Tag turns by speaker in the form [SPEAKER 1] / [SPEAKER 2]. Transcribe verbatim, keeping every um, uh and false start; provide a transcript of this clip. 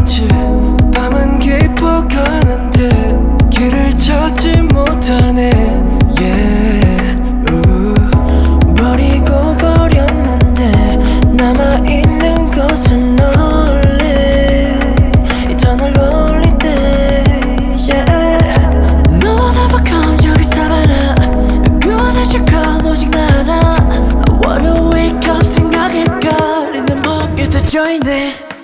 [SPEAKER 1] 있지. 밤은 깊어가는데 길을 찾지 못하네. yeah. 우.
[SPEAKER 2] 버리고 버렸는데 남아있는 것은 only eternal lonely days. yeah. 너와 나와 감정을 사바라. 누구나 실컷 오직 나나. I wanna wake up 생각에 걸리는 목에 더 join it.